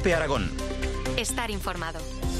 COPE Aragón. Estar informado.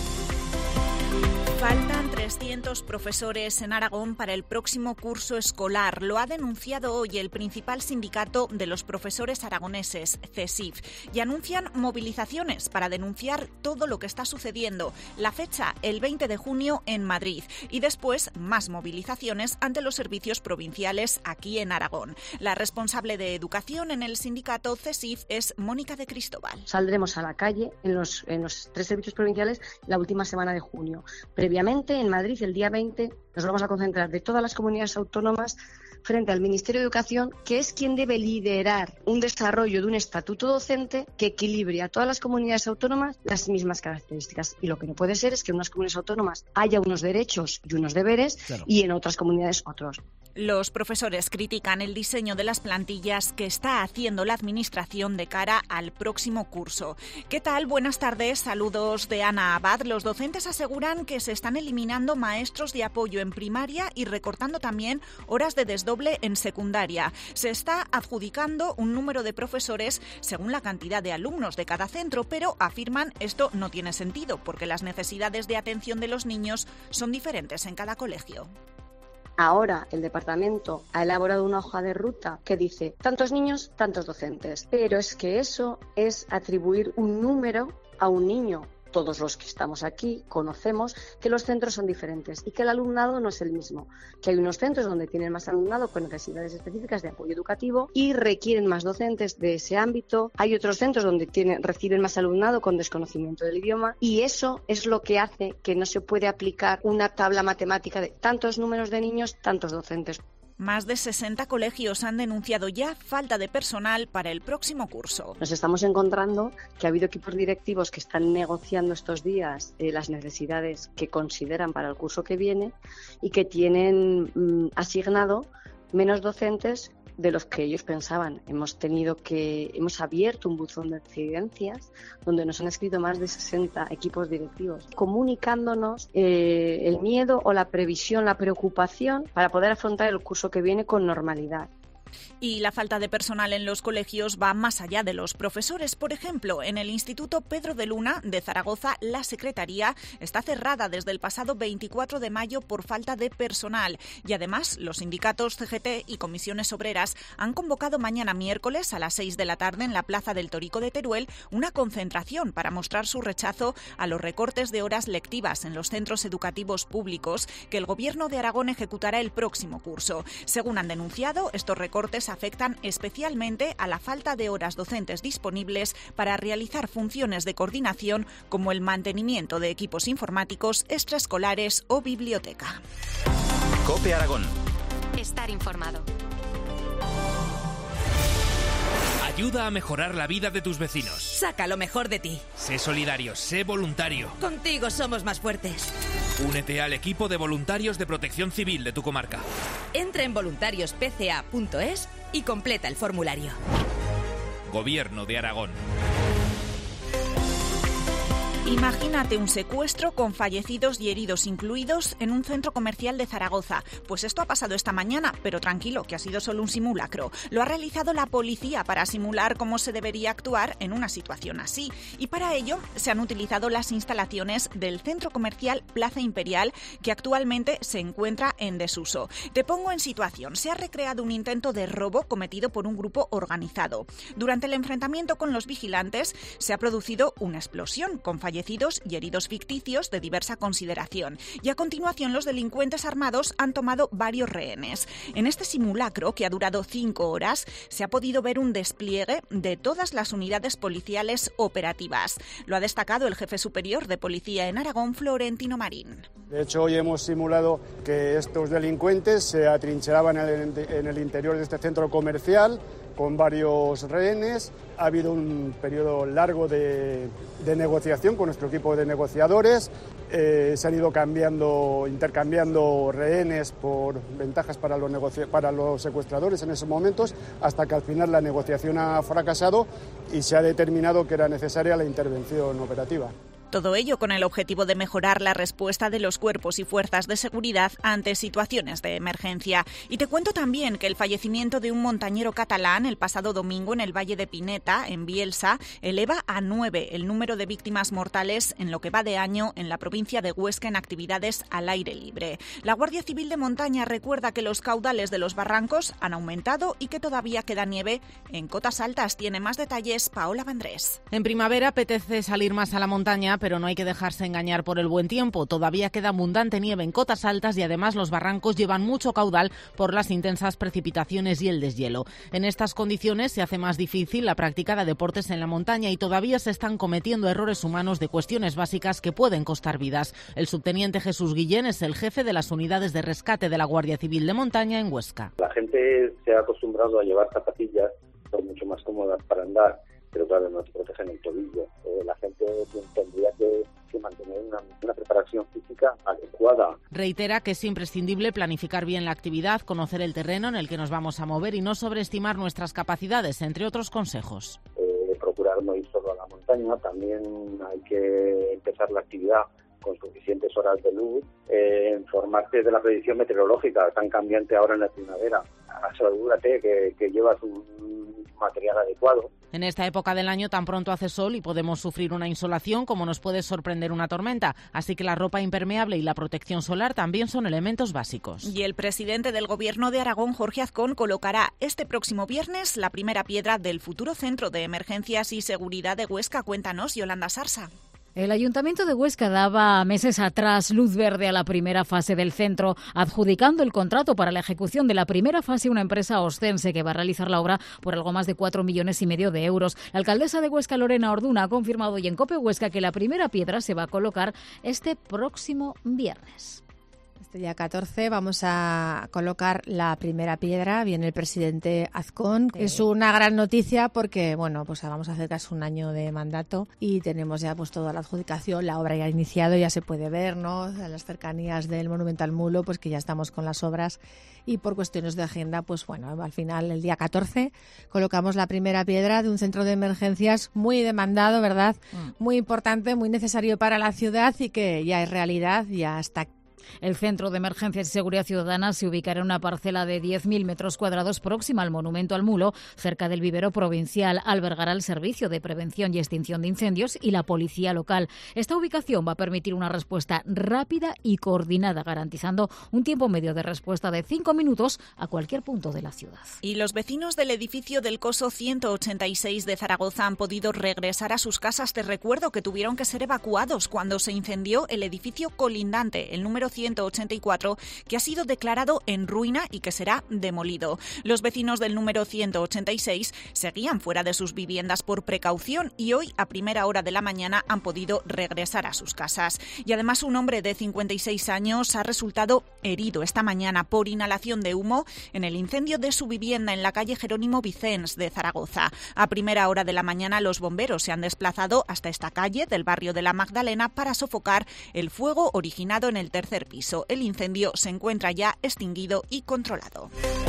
Faltan 300 profesores en Aragón para el próximo curso escolar. Lo ha denunciado hoy el principal sindicato de los profesores aragoneses, CESIF, y anuncian movilizaciones para denunciar todo lo que está sucediendo. La fecha, el 20 de junio en Madrid, y después más movilizaciones ante los servicios provinciales aquí en Aragón. La responsable de educación en el sindicato CESIF es Mónica de Cristóbal. Saldremos a la calle en los 3 servicios provinciales la última semana de junio. Previamente, en Madrid, el día 20, nos vamos a concentrar de todas las comunidades autónomas frente al Ministerio de Educación, que es quien debe liderar un desarrollo de un estatuto docente que equilibre a todas las comunidades autónomas las mismas características. Y lo que no puede ser es que en unas comunidades autónomas haya unos derechos y unos deberes, claro, y en otras comunidades otros. Los profesores critican el diseño de las plantillas que está haciendo la Administración de cara al próximo curso. ¿Qué tal? Buenas tardes, saludos de Ana Abad. Los docentes aseguran que se están eliminando maestros de apoyo en primaria y recortando también horas de desdoble en secundaria. Se está adjudicando un número de profesores según la cantidad de alumnos de cada centro, pero afirman esto no tiene sentido porque las necesidades de atención de los niños son diferentes en cada colegio. Ahora el departamento ha elaborado una hoja de ruta que dice tantos niños, tantos docentes, pero es que eso es atribuir un número a un niño. Todos los que estamos aquí conocemos que los centros son diferentes y que el alumnado no es el mismo, que hay unos centros donde tienen más alumnado con necesidades específicas de apoyo educativo y requieren más docentes de ese ámbito, hay otros centros donde reciben más alumnado con desconocimiento del idioma, y eso es lo que hace que no se puede aplicar una tabla matemática de tantos números de niños, tantos docentes. Más de 60 colegios han denunciado ya falta de personal para el próximo curso. Nos estamos encontrando que ha habido equipos directivos que están negociando estos días las necesidades que consideran para el curso que viene y que tienen asignado menos docentes de los que ellos pensaban. Hemos abierto un buzón de incidencias donde nos han escrito más de 60 equipos directivos comunicándonos el miedo o la previsión, la preocupación para poder afrontar el curso que viene con normalidad. Y la falta de personal en los colegios va más allá de los profesores. Por ejemplo, en el Instituto Pedro de Luna de Zaragoza, la secretaría está cerrada desde el pasado 24 de mayo por falta de personal. Y además, los sindicatos CGT y comisiones obreras han convocado mañana miércoles a las 6 de la tarde en la Plaza del Torico de Teruel una concentración para mostrar su rechazo a los recortes de horas lectivas en los centros educativos públicos que el Gobierno de Aragón ejecutará el próximo curso. Según han denunciado, estos recortes afectan especialmente a la falta de horas docentes disponibles para realizar funciones de coordinación como el mantenimiento de equipos informáticos, extraescolares o biblioteca. COPE Aragón. Estar informado. Ayuda a mejorar la vida de tus vecinos. Saca lo mejor de ti. Sé solidario, sé voluntario. Contigo somos más fuertes. Únete al equipo de voluntarios de Protección Civil de tu comarca. Entra en voluntariospca.es y completa el formulario. Gobierno de Aragón. Imagínate un secuestro con fallecidos y heridos incluidos en un centro comercial de Zaragoza. Pues esto ha pasado esta mañana, pero tranquilo, que ha sido solo un simulacro. Lo ha realizado la policía para simular cómo se debería actuar en una situación así. Y para ello se han utilizado las instalaciones del centro comercial Plaza Imperial, que actualmente se encuentra en desuso. Te pongo en situación. Se ha recreado un intento de robo cometido por un grupo organizado. Durante el enfrentamiento con los vigilantes se ha producido una explosión con fallecidos y heridos ficticios de diversa consideración. Y a continuación los delincuentes armados han tomado varios rehenes. En este simulacro, que ha durado 5 horas, se ha podido ver un despliegue de todas las unidades policiales operativas. Lo ha destacado el jefe superior de policía en Aragón, Florentino Marín. De hecho, hoy hemos simulado que estos delincuentes se atrincheraban en el interior de este centro comercial con varios rehenes. Ha habido un periodo largo de negociación con nuestro equipo de negociadores. Se han ido intercambiando rehenes por ventajas para los secuestradores en esos momentos, hasta que al final la negociación ha fracasado y se ha determinado que era necesaria la intervención operativa. Todo ello con el objetivo de mejorar la respuesta de los cuerpos y fuerzas de seguridad ante situaciones de emergencia. Y te cuento también que el fallecimiento de un montañero catalán el pasado domingo en el Valle de Pineta, en Bielsa, eleva a 9 el número de víctimas mortales en lo que va de año en la provincia de Huesca en actividades al aire libre. La Guardia Civil de Montaña recuerda que los caudales de los barrancos han aumentado y que todavía queda nieve en cotas altas. Tiene más detalles Paola Vendrés. En primavera apetece salir más a la montaña, pero no hay que dejarse engañar por el buen tiempo. Todavía queda abundante nieve en cotas altas y además los barrancos llevan mucho caudal por las intensas precipitaciones y el deshielo. En estas condiciones se hace más difícil la práctica de deportes en la montaña y todavía se están cometiendo errores humanos de cuestiones básicas que pueden costar vidas. El subteniente Jesús Guillén es el jefe de las unidades de rescate de la Guardia Civil de Montaña en Huesca. La gente se ha acostumbrado a llevar zapatillas, son mucho más cómodas para andar, pero claro, no te protegen el tobillo. La gente tendría que mantener una preparación física adecuada. Reitera que es imprescindible planificar bien la actividad, conocer el terreno en el que nos vamos a mover y no sobreestimar nuestras capacidades, entre otros consejos. Procurar no ir solo a la montaña, también hay que empezar la actividad con suficientes horas de luz, informarte de la predicción meteorológica tan cambiante ahora en la primavera. Asegúrate que llevas un material adecuado. En esta época del año tan pronto hace sol y podemos sufrir una insolación como nos puede sorprender una tormenta, así que la ropa impermeable y la protección solar también son elementos básicos. Y el presidente del Gobierno de Aragón, Jorge Azcón, colocará este próximo viernes la primera piedra del futuro Centro de Emergencias y Seguridad de Huesca. Cuéntanos, Yolanda Sarsa. El Ayuntamiento de Huesca daba meses atrás luz verde a la primera fase del centro, adjudicando el contrato para la ejecución de la primera fase a una empresa ostense que va a realizar la obra por algo más de 4,5 millones de euros. La alcaldesa de Huesca, Lorena Orduna, ha confirmado hoy en COPE Huesca que la primera piedra se va a colocar este próximo viernes. Este día 14 vamos a colocar la primera piedra, viene el presidente Azcón. Es una gran noticia porque, bueno, pues vamos a hacer casi un año de mandato y tenemos ya pues toda la adjudicación, la obra ya ha iniciado, ya se puede ver, ¿no? En las cercanías del Monumento al Mulo, pues que ya estamos con las obras y por cuestiones de agenda, pues bueno, al final el día 14 colocamos la primera piedra de un centro de emergencias muy demandado, ¿verdad? Muy importante, muy necesario para la ciudad y que ya es realidad, ya está. El Centro de Emergencias y Seguridad Ciudadana se ubicará en una parcela de 10.000 metros cuadrados próxima al Monumento al Mulo, cerca del vivero provincial. Albergará el Servicio de Prevención y Extinción de Incendios y la Policía Local. Esta ubicación va a permitir una respuesta rápida y coordinada, garantizando un tiempo medio de respuesta de 5 minutos a cualquier punto de la ciudad. Y los vecinos del edificio del Coso 186 de Zaragoza han podido regresar a sus casas de recuerdo que tuvieron que ser evacuados cuando se incendió el edificio colindante, el número 184, que ha sido declarado en ruina y que será demolido. Los vecinos del número 186 seguían fuera de sus viviendas por precaución y hoy, a primera hora de la mañana, han podido regresar a sus casas. Y además, un hombre de 56 años ha resultado herido esta mañana por inhalación de humo en el incendio de su vivienda en la calle Jerónimo Vicens de Zaragoza. A primera hora de la mañana, los bomberos se han desplazado hasta esta calle del barrio de la Magdalena para sofocar el fuego originado en el tercer piso. El incendio se encuentra ya extinguido y controlado.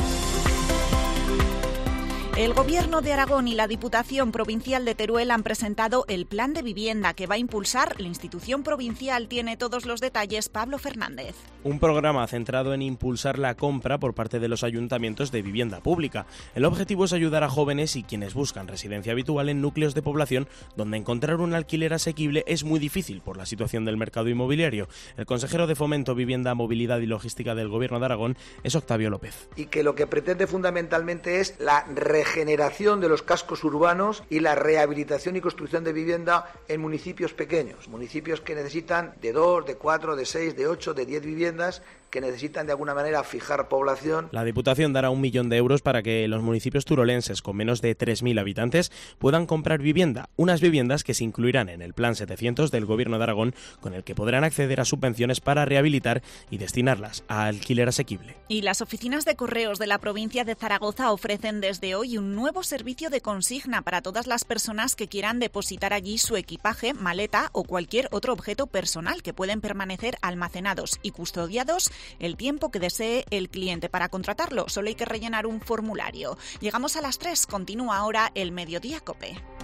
El Gobierno de Aragón y la Diputación Provincial de Teruel han presentado el plan de vivienda que va a impulsar la institución provincial. Tiene todos los detalles Pablo Fernández. Un programa centrado en impulsar la compra por parte de los ayuntamientos de vivienda pública. El objetivo es ayudar a jóvenes y quienes buscan residencia habitual en núcleos de población donde encontrar un alquiler asequible es muy difícil por la situación del mercado inmobiliario. El consejero de Fomento, Vivienda, Movilidad y Logística del Gobierno de Aragón es Octavio López. Y que lo que pretende fundamentalmente es la regeneración de los cascos urbanos y la rehabilitación y construcción de vivienda en municipios pequeños, municipios que necesitan de 2, de 4, de 6, de 8, de 10 viviendas, que necesitan de alguna manera fijar población. La Diputación dará 1 millón de euros para que los municipios turolenses con menos de 3.000 habitantes puedan comprar vivienda, unas viviendas que se incluirán en el Plan 700 del Gobierno de Aragón, con el que podrán acceder a subvenciones para rehabilitar y destinarlas a alquiler asequible. Y las oficinas de correos de la provincia de Zaragoza ofrecen desde hoy un nuevo servicio de consigna para todas las personas que quieran depositar allí su equipaje, maleta o cualquier otro objeto personal que pueden permanecer almacenados y custodiados el tiempo que desee el cliente. Para contratarlo solo hay que rellenar un formulario. Llegamos a las 3, continúa ahora el Mediodía COPE.